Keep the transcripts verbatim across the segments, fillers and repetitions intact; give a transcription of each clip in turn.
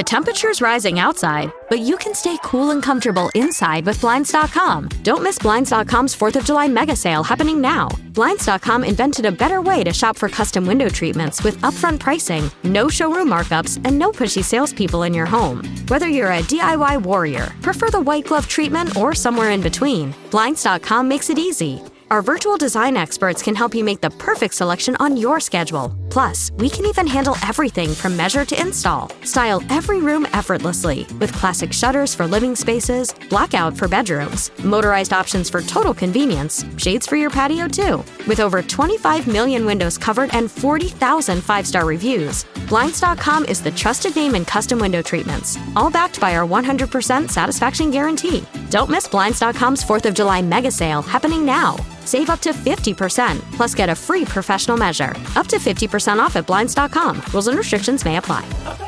The temperature's rising outside, but you can stay cool and comfortable inside with Blinds dot com. Don't miss Blinds dot com's fourth of July mega sale happening now. Blinds dot com invented a better way to shop for custom window treatments with upfront pricing, no showroom markups, and no pushy salespeople in your home. Whether you're a D I Y warrior, prefer the white glove treatment, or somewhere in between, Blinds dot com makes it easy. Our virtual design experts can help you make the perfect selection on your schedule. Plus, we can even handle everything from measure to install. Style every room effortlessly with classic shutters for living spaces, blackout for bedrooms, motorized options for total convenience, shades for your patio too. With over twenty-five million windows covered and forty thousand five-star reviews, Blinds dot com is the trusted name in custom window treatments, all backed by our one hundred percent satisfaction guarantee. Don't miss Blinds dot com's fourth of July mega sale happening now. Save up to fifty percent, plus get a free professional measure. Up to fifty percent off at Blinds dot com. Rules and restrictions may apply.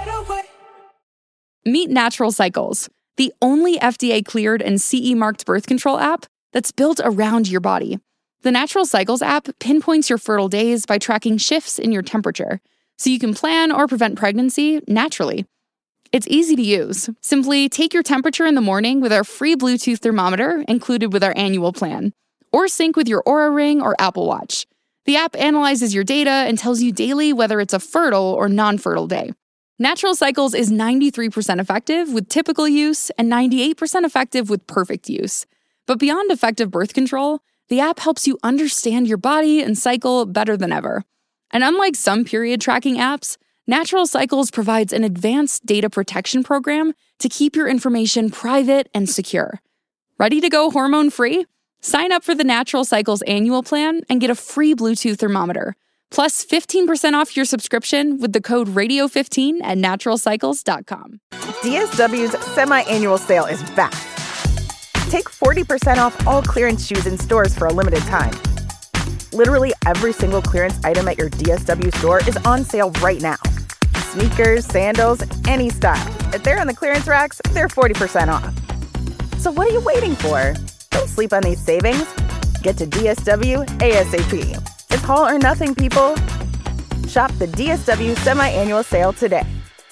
Meet Natural Cycles, the only F D A-cleared and C E-marked birth control app that's built around your body. The Natural Cycles app pinpoints your fertile days by tracking shifts in your temperature, so you can plan or prevent pregnancy naturally. It's easy to use. Simply take your temperature in the morning with our free Bluetooth thermometer included with our annual plan, or sync with your Oura Ring or Apple Watch. The app analyzes your data and tells you daily whether it's a fertile or non-fertile day. Natural Cycles is ninety-three percent effective with typical use and ninety-eight percent effective with perfect use. But beyond effective birth control, the app helps you understand your body and cycle better than ever. And unlike some period tracking apps, Natural Cycles provides an advanced data protection program to keep your information private and secure. Ready to go hormone-free? Sign up for the Natural Cycles annual plan and get a free Bluetooth thermometer, plus fifteen percent off your subscription with the code radio fifteen at natural cycles dot com. D S W's semi-annual sale is back. Take forty percent off all clearance shoes in stores for a limited time. Literally every single clearance item at your D S W store is on sale right now. Sneakers, sandals, any style. If they're on the clearance racks, they're forty percent off. So what are you waiting for? Don't sleep on these savings. Get to D S W ASAP. It's all or nothing, people. Shop the D S W semi-annual sale today.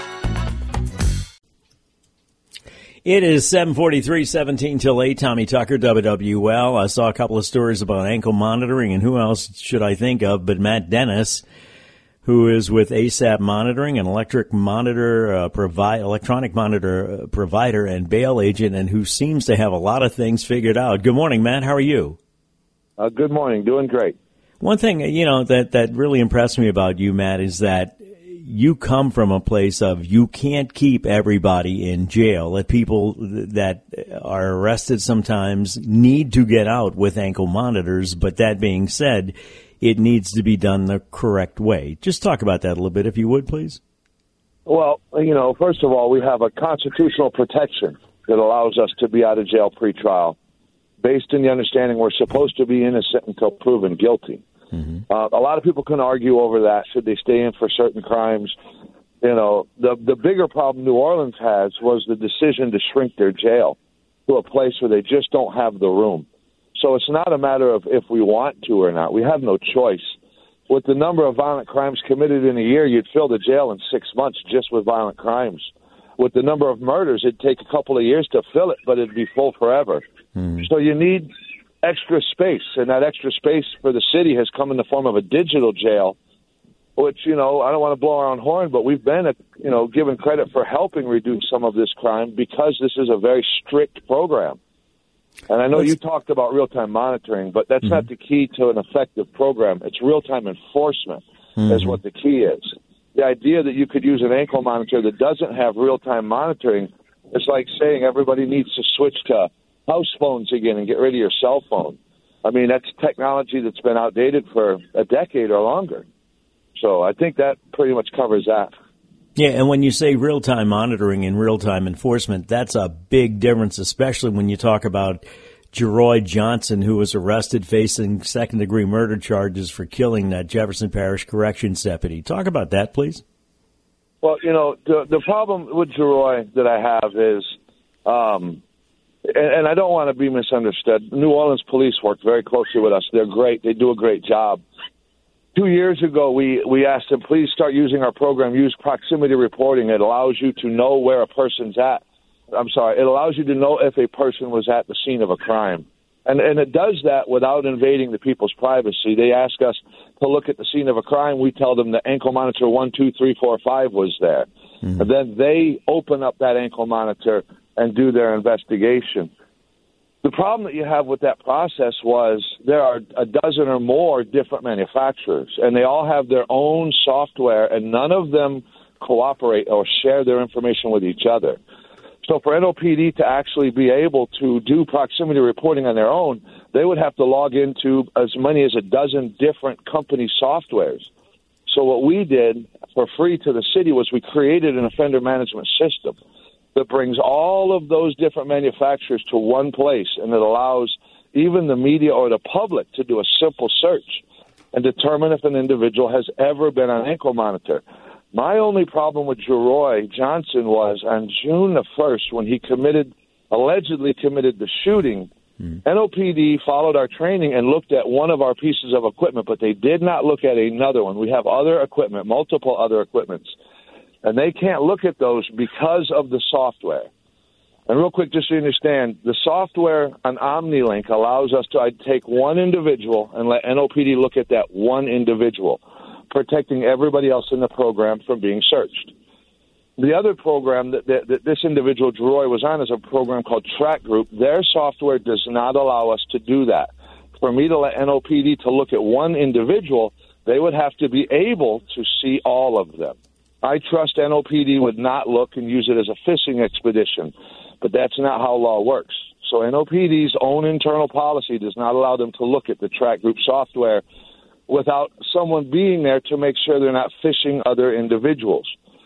It is seven forty-three, seventeen till eight. Tommy Tucker, W W L. I saw a couple of stories about ankle monitoring, and who else should I think of but Matt Dennis, who is with ASAP Monitoring, an electric monitor, uh, provide, electronic monitor uh, provider and bail agent, and who seems to have a lot of things figured out. Good morning, Matt. How are you? Uh, good morning. Doing great. One thing, you know, that, that really impressed me about you, Matt, is that you come from a place of you can't keep everybody in jail. That people that are arrested sometimes need to get out with ankle monitors. But that being said, it needs to be done the correct way. Just talk about that a little bit, if you would, please. Well, you know, first of all, we have a constitutional protection that allows us to be out of jail pretrial based in the understanding we're supposed to be innocent until proven guilty. Mm-hmm. Uh, a lot of people can argue over that. Should they stay in for certain crimes? You know, the the bigger problem New Orleans has was the decision to shrink their jail to a place where they just don't have the room. So it's not a matter of if we want to or not. We have no choice. With the number of violent crimes committed in a year, you'd fill the jail in six months just with violent crimes. With the number of murders, it'd take a couple of years to fill it, but it'd be full forever. Mm-hmm. So you need extra space, and that extra space for the city has come in the form of a digital jail, which, you know, I don't want to blow our own horn, but we've been, you know, given credit for helping reduce some of this crime because this is a very strict program. And I know you talked about real-time monitoring, but that's mm-hmm. not the key to an effective program. It's real-time enforcement mm-hmm. is what the key is. The idea that you could use an ankle monitor that doesn't have real-time monitoring, it's like saying everybody needs to switch to house phones again and get rid of your cell phone. I mean, that's technology that's been outdated for a decade or longer. So I think that pretty much covers that. Yeah, and when you say real-time monitoring and real-time enforcement, that's a big difference, especially when you talk about Jeroy Johnson, who was arrested facing second-degree murder charges for killing that Jefferson Parish Corrections deputy. Talk about that, please. Well, you know, the, the problem with Jeroy that I have is, um, and, and I don't want to be misunderstood, New Orleans police work very closely with us. They're great. They do a great job. Two years ago, we, we asked them, please start using our program. Use proximity reporting. It allows you to know where a person's at. I'm sorry, it allows you to know if a person was at the scene of a crime. And and it does that without invading the people's privacy. They ask us to look at the scene of a crime. We tell them that ankle monitor one, two, three, four, five was there. Mm-hmm. And then they open up that ankle monitor and do their investigation. The problem that you have with that process was there are a dozen or more different manufacturers, and they all have their own software, and none of them cooperate or share their information with each other. So for N O P D to actually be able to do proximity reporting on their own, they would have to log into as many as a dozen different company softwares. So what we did for free to the city was we created an offender management system that brings all of those different manufacturers to one place, and it allows even the media or the public to do a simple search and determine if an individual has ever been on ankle monitor. My only problem with Jeroy Johnson was on June the first, when he committed, allegedly committed the shooting, mm. N O P D followed our training and looked at one of our pieces of equipment, but they did not look at another one. We have other equipment, multiple other equipments, and they can't look at those because of the software. And real quick, just so you understand, the software on OmniLink allows us to take one individual and let N O P D look at that one individual, protecting everybody else in the program from being searched. The other program that, that, that this individual, Jeroy, was on is a program called Track Group. Their software does not allow us to do that. For me to let N O P D to look at one individual, they would have to be able to see all of them. I trust N O P D would not look and use it as a fishing expedition, but that's not how law works. So N O P D's own internal policy does not allow them to look at the Track Group software without someone being there to make sure they're not phishing other individuals.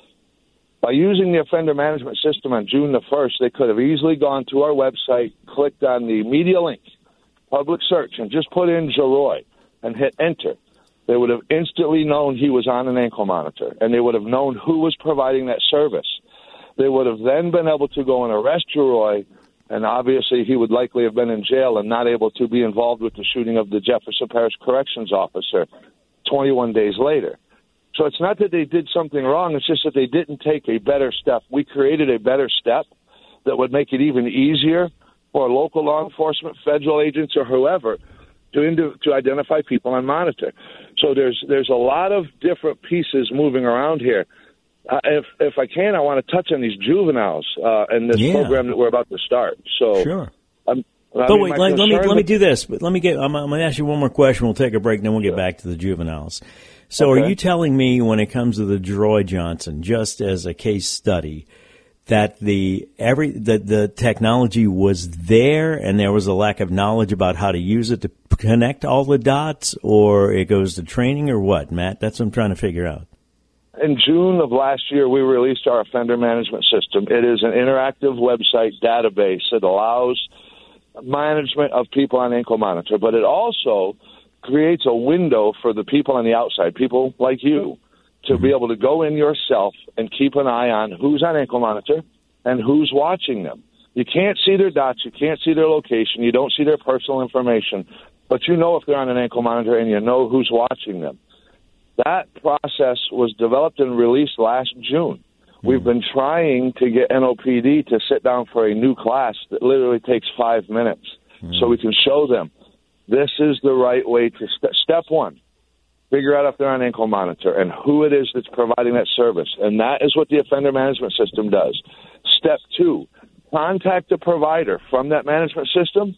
By using the offender management system on June the first, they could have easily gone to our website, clicked on the media link, public search, and just put in Jeroy and hit enter. They would have instantly known he was on an ankle monitor, and they would have known who was providing that service. They would have then been able to go and arrest Jeroy, and obviously he would likely have been in jail and not able to be involved with the shooting of the Jefferson Parish Corrections officer twenty-one days later. So it's not that they did something wrong, it's just that they didn't take a better step. We created a better step that would make it even easier for local law enforcement, federal agents, or whoever to ind- to identify people on monitor. So there's there's a lot of different pieces moving around here. Uh, if if I can, I want to touch on these juveniles uh, and this yeah. program that we're about to start. So sure. I'm, I but mean, wait, let, let me let me do this. But let me get. I'm, I'm going to ask you one more question. We'll take a break, and then we'll get yeah. back to the juveniles. So, okay. Are you telling me, when it comes to the Jeroy Johnson, just as a case study, that the every that the technology was there and there was a lack of knowledge about how to use it to connect all the dots, or it goes to training, or what, Matt? That's what I'm trying to figure out. In June of last year, we released our offender management system. It is an interactive website database that allows management of people on ankle monitor, but it also creates a window for the people on the outside, people like you, to mm-hmm. be able to go in yourself and keep an eye on who's on ankle monitor and who's watching them. You can't see their dots, you can't see their location, you don't see their personal information, but you know if they're on an ankle monitor and you know who's watching them. That process was developed and released last June. Mm-hmm. We've been trying to get N O P D to sit down for a new class that literally takes five minutes mm-hmm. so we can show them this is the right way to st- step one, figure out if they're on ankle monitor and who it is that's providing that service. And that is what the offender management system does. Step two, contact the provider from that management system,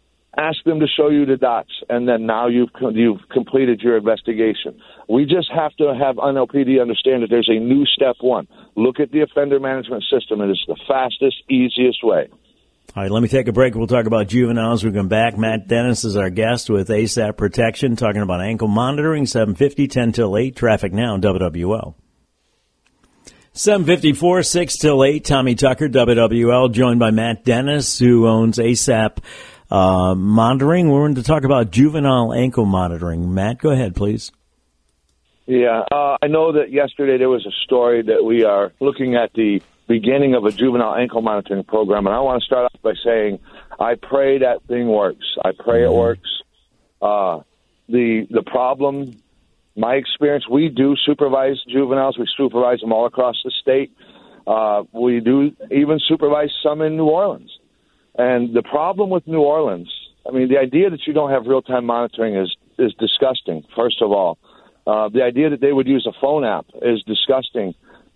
ask them to show you the dots, and then now you've you've completed your investigation. We just have to have N O P D understand that there's a new step one. Look at the offender management system. It is the fastest, easiest way. All right, let me take a break. We'll talk about juveniles. We'll come back. Matt Dennis is our guest with ASAP Protection, talking about ankle monitoring, seven fifty, ten till eight. Traffic now, W W L. seven fifty-four, six till eight. Tommy Tucker, W W L, joined by Matt Dennis, who owns ASAP uh, Monitoring. We're going to talk about juvenile ankle monitoring. Matt, go ahead, please. Yeah, uh, I know that yesterday there was a story that we are looking at the beginning of a juvenile ankle monitoring program, and I want to start off by saying I pray that thing works. I pray it works. Uh, the the problem my experience, we do supervise juveniles. We supervise them all across the state. Uh, we do even supervise some in New Orleans. And the problem with New Orleans, I mean, the idea that you don't have real-time monitoring is, is disgusting, first of all. Uh, the idea that they would use a phone app is disgusting.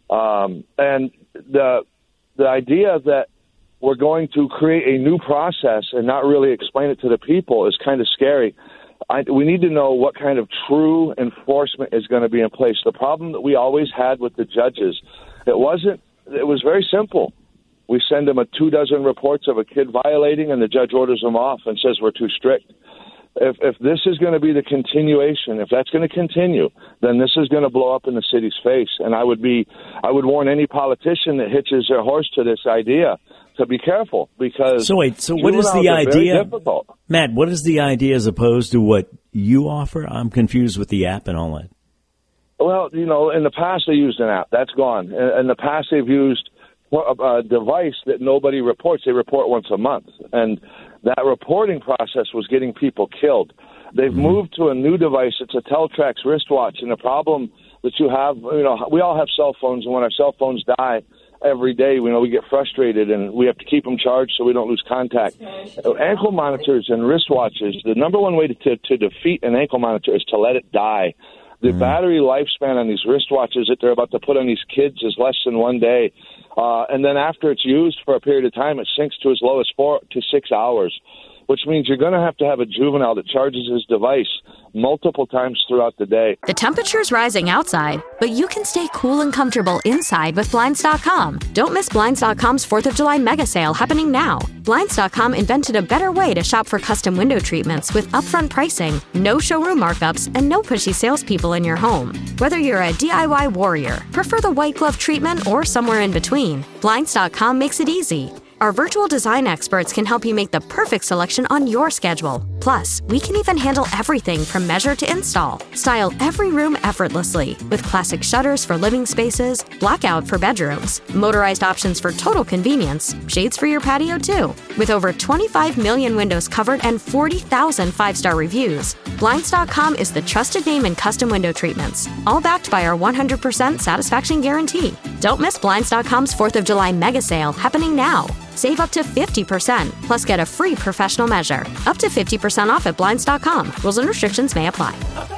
Um, and the the idea that we're going to create a new process and not really explain it to the people is kind of scary. I, we need to know what kind of true enforcement is going to be in place. The problem that we always had with the judges, it wasn't, it was very simple. We send them a two dozen reports of a kid violating, and the judge orders them off and says we're too strict. If, if this is going to be the continuation, if that's going to continue, then this is going to blow up in the city's face. And I would be, I would warn any politician that hitches their horse to this idea to be careful, because so wait, so what is the idea, Matt? What is the idea as opposed to what you offer? I'm confused with the app and all that. Well, you know, in the past they used an app. That's gone. In, in the past they've used a, a device that nobody reports. They report once a month, and that reporting process was getting people killed. They've mm-hmm. moved to a new device. It's a Teltrax wristwatch, and the problem that you have, you know, we all have cell phones, and when our cell phones die every day, you know, we get frustrated, and we have to keep them charged so we don't lose contact. Ankle monitors and wristwatches, the number one way to, to, to defeat an ankle monitor is to let it die. The mm-hmm. battery lifespan on these wristwatches that they're about to put on these kids is less than one day. Uh, and then after it's used for a period of time, it sinks to as low as four to six hours, which means you're going to have to have a juvenile that charges his device multiple times throughout the day. The temperature's rising outside, but you can stay cool and comfortable inside with Blinds dot com. Don't miss Blinds dot com's fourth of July mega sale happening now. Blinds dot com invented a better way to shop for custom window treatments with upfront pricing, no showroom markups, and no pushy salespeople in your home. Whether you're a D I Y warrior, prefer the white glove treatment, or somewhere in between, Blinds dot com makes it easy. Our virtual design experts can help you make the perfect selection on your schedule. Plus, we can even handle everything from measure to install. Style every room effortlessly with classic shutters for living spaces, blackout for bedrooms, motorized options for total convenience, shades for your patio too. With over twenty-five million windows covered and forty thousand five-star reviews, Blinds dot com is the trusted name in custom window treatments, all backed by our one hundred percent satisfaction guarantee. Don't miss Blinds dot com's fourth of July mega sale happening now. Save up to fifty percent, plus get a free professional measure. Up to fifty percent off at Blinds dot com. Rules and restrictions may apply.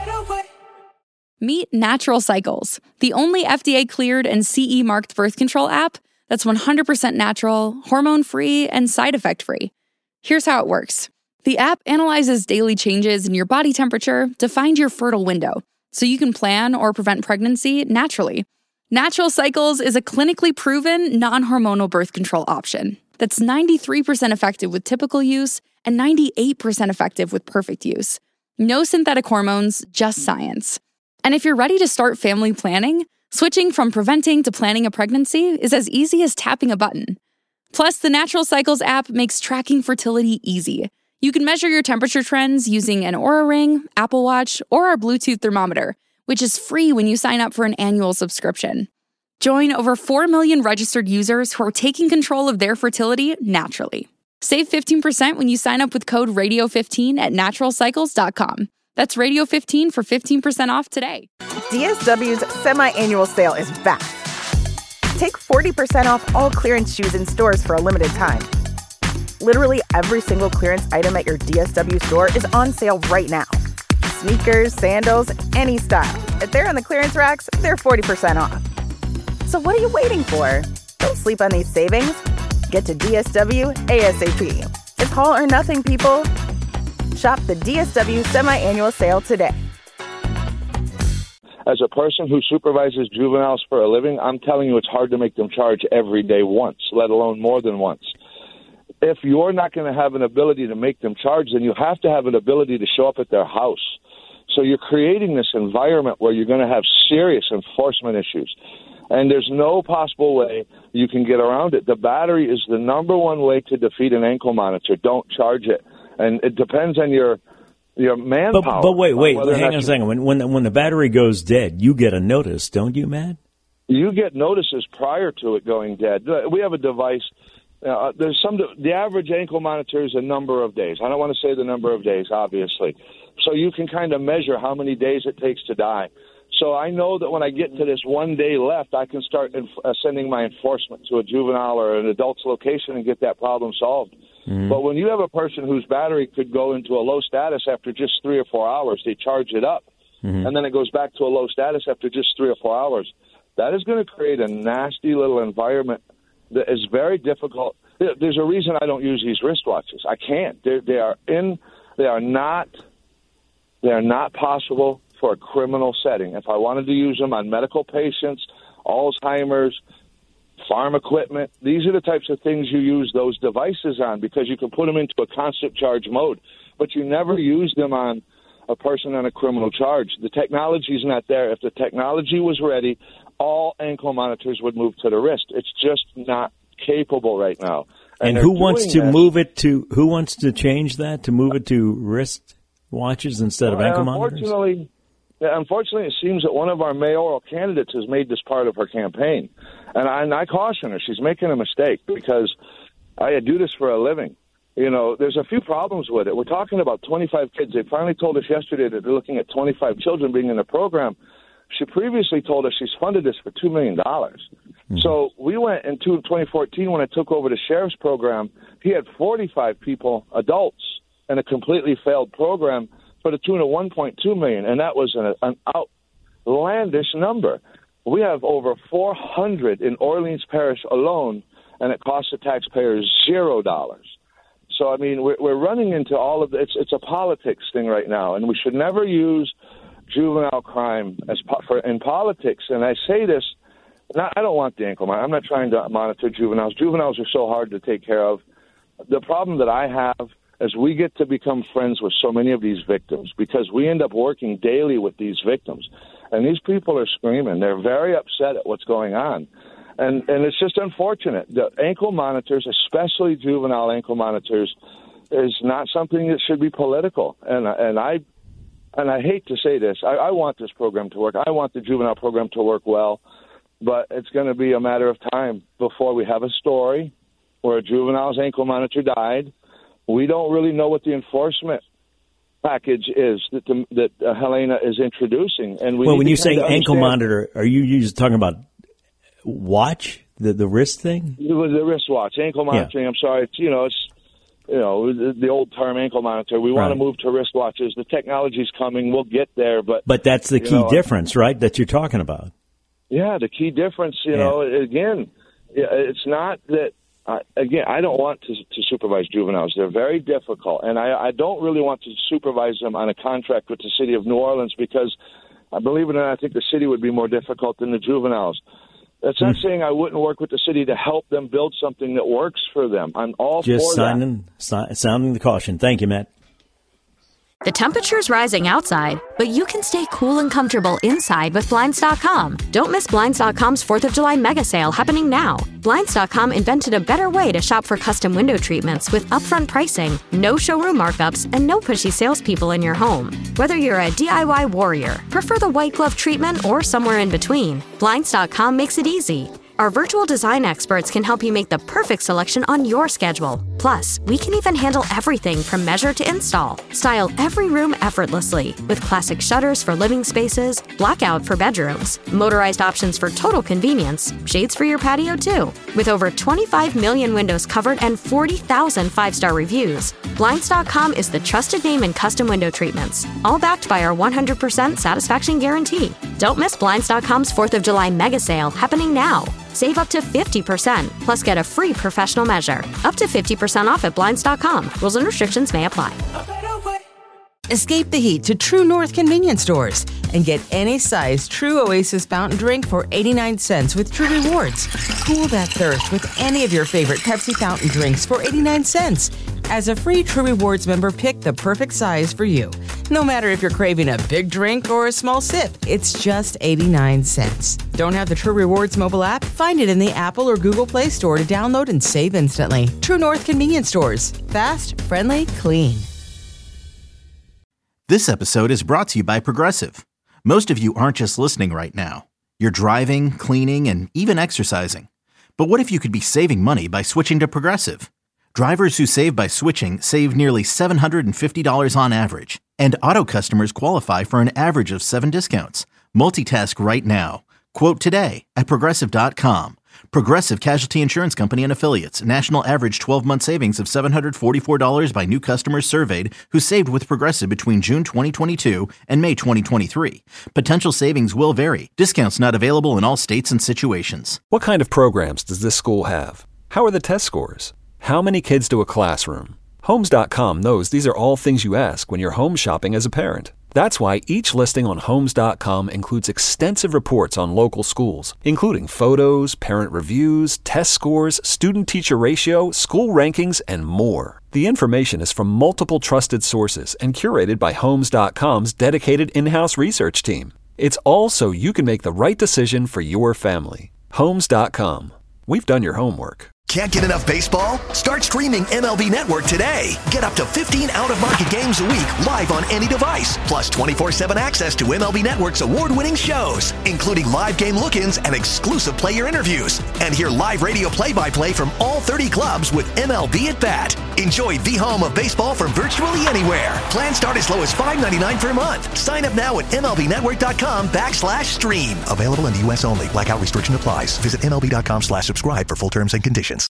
Meet Natural Cycles, the only F D A-cleared and C E-marked birth control app that's one hundred percent natural, hormone-free, and side effect-free. Here's how it works. The app analyzes daily changes in your body temperature to find your fertile window, so you can plan or prevent pregnancy naturally. Natural Cycles is a clinically proven, non-hormonal birth control option that's ninety-three percent effective with typical use and ninety-eight percent effective with perfect use. No synthetic hormones, just science. And if you're ready to start family planning, switching from preventing to planning a pregnancy is as easy as tapping a button. Plus, the Natural Cycles app makes tracking fertility easy. You can measure your temperature trends using an Oura Ring, Apple Watch, or our Bluetooth thermometer, which is free when you sign up for an annual subscription. Join over four million registered users who are taking control of their fertility naturally. Save fifteen percent when you sign up with code radio fifteen at natural cycles dot com. That's radio fifteen for fifteen percent off today. D S W's semi-annual sale is back. Take forty percent off all clearance shoes in stores for a limited time. Literally every single clearance item at your D S W store is on sale right now. Sneakers, sandals, any style. If they're on the clearance racks, they're forty percent off. So what are you waiting for? Don't sleep on these savings. Get to D S W ASAP. It's haul or nothing, people. Shop the D S W semi-annual sale today. As a person who supervises juveniles for a living, I'm telling you it's hard to make them charge every day once, let alone more than once. If you're not going to have an ability to make them charge, then you have to have an ability to show up at their house. So you're creating this environment where you're going to have serious enforcement issues. And there's no possible way you can get around it. The battery is the number one way to defeat an ankle monitor. Don't charge it. And it depends on your your manpower. But, but wait, wait, hang on a second. When, when, the, when the battery goes dead, you get a notice, don't you, Matt? You get notices prior to it going dead. We have a device Uh, there's some. The average ankle monitor is a number of days. I don't want to say the number of days, obviously. So you can kind of measure how many days it takes to die. So I know that when I get to this one day left, I can start inf- uh, sending my enforcement to a juvenile or an adult's location and get that problem solved. Mm-hmm. But when you have a person whose battery could go into a low status after just three or four hours, they charge it up, mm-hmm. and then it goes back to a low status after just three or four hours. That is going to create a nasty little environment that is very difficult. There's a reason I don't use these wristwatches. I can't. They're, they are in. They are not. They are not possible for a criminal setting. If I wanted to use them on medical patients, Alzheimer's, farm equipment, these are the types of things you use those devices on because you can put them into a constant charge mode, but you never use them on a person on a criminal charge. The technology is not there. If the technology was ready, all ankle monitors would move to the wrist. It's just not capable right now. And, and who wants to that. move it to, who wants to change that, to move it to wrist watches instead of ankle monitors? Unfortunately, unfortunately, it seems that one of our mayoral candidates has made this part of her campaign. And I, and I caution her. She's making a mistake because I do this for a living. You know, there's a few problems with it. We're talking about twenty-five kids. They finally told us yesterday that they're looking at twenty-five children being in the program. She previously told us she's funded this for two million dollars. Mm-hmm. So we went in twenty fourteen when I took over the sheriff's program. He had forty-five people, adults, in a completely failed program for the tune of one point two million dollars, and that was an, an outlandish number. We have over four hundred in Orleans Parish alone, and it costs the taxpayers zero dollars. So, I mean, we're, we're running into all of the, it's, it's a politics thing right now, and we should never use juvenile crime as po- for, in politics. And I say this, not, I don't want the ankle monitor. I'm not trying to monitor juveniles. Juveniles are so hard to take care of. The problem that I have is we get to become friends with so many of these victims because we end up working daily with these victims. And these people are screaming. They're very upset at what's going on. And and it's just unfortunate. The ankle monitors, especially juvenile ankle monitors, is not something that should be political. And and I and I hate to say this. I, I want this program to work. I want the juvenile program to work well. But it's going to be a matter of time before we have a story where a juvenile's ankle monitor died. We don't really know what the enforcement package is that the, that uh, Helena is introducing. And we well, when you say ankle monitor, are you used talking about watch, the the wrist thing? It was the wristwatch, ankle monitoring. Yeah. I'm sorry, it's, you know, it's you know the, the old term ankle monitor. We want right. to move to wristwatches. The technology's coming. We'll get there, but but that's the key know, difference, right? That you're talking about. Yeah, the key difference. You yeah. know, again, it's not that. Uh, again, I don't want to, to supervise juveniles. They're very difficult, and I, I don't really want to supervise them on a contract with the city of New Orleans because, I believe it or not, I think the city would be more difficult than the juveniles. That's not mm. saying I wouldn't work with the city to help them build something that works for them. I'm all Just for signing, that. Just sounding the caution. Thank you, Matt. The temperature's rising outside, but you can stay cool and comfortable inside with Blinds dot com. Don't miss Blinds dot com's fourth of July mega sale happening now. Blinds dot com invented a better way to shop for custom window treatments with upfront pricing, no showroom markups, and no pushy salespeople in your home. Whether you're a D I Y warrior, prefer the white glove treatment, or somewhere in between, Blinds dot com makes it easy. Our virtual design experts can help you make the perfect selection on your schedule. Plus, we can even handle everything from measure to install. Style every room effortlessly with classic shutters for living spaces, blackout for bedrooms, motorized options for total convenience, shades for your patio too. With over twenty-five million windows covered and forty thousand five-star reviews, Blinds dot com is the trusted name in custom window treatments, all backed by our one hundred percent satisfaction guarantee. Don't miss Blinds dot com's fourth of July mega sale happening now. Save up to fifty percent, plus get a free professional measure. Up to fifty percent off at Blinds dot com. Rules and restrictions may apply. Escape the heat to True North convenience stores and get any size True Oasis fountain drink for eighty-nine cents with True Rewards. Cool that thirst with any of your favorite Pepsi fountain drinks for eighty-nine cents. As a free True Rewards member, pick the perfect size for you. No matter if you're craving a big drink or a small sip, it's just eighty-nine cents. Don't have the True Rewards mobile app? Find it in the Apple or Google Play Store to download and save instantly. True North convenience stores. Fast, friendly, clean. This episode is brought to you by Progressive. Most of you aren't just listening right now. You're driving, cleaning, and even exercising. But what if you could be saving money by switching to Progressive? Drivers who save by switching save nearly seven hundred fifty dollars on average. And auto customers qualify for an average of seven discounts. Multitask right now. Quote today at Progressive dot com. Progressive Casualty Insurance Company and Affiliates. National average twelve-month savings of seven hundred forty-four dollars by new customers surveyed who saved with Progressive between June twenty twenty-two and May twenty twenty-three. Potential savings will vary. Discounts not available in all states and situations. What kind of programs does this school have? How are the test scores? How many kids do a classroom? Homes dot com knows these are all things you ask when you're home shopping as a parent. That's why each listing on Homes dot com includes extensive reports on local schools, including photos, parent reviews, test scores, student-teacher ratio, school rankings, and more. The information is from multiple trusted sources and curated by Homes dot com's dedicated in-house research team. It's all so you can make the right decision for your family. Homes dot com. We've done your homework. Can't get enough baseball? Start streaming M L B Network today. Get up to fifteen out-of-market games a week live on any device, plus twenty-four seven access to M L B Network's award-winning shows, including live game look-ins and exclusive player interviews. And hear live radio play-by-play from all thirty clubs with M L B at Bat. Enjoy the home of baseball from virtually anywhere. Plans start as low as five ninety-nine per month. Sign up now at MLBnetwork.com backslash stream. Available in the U S only. Blackout restriction applies. Visit MLB.com slash subscribe for full terms and conditions.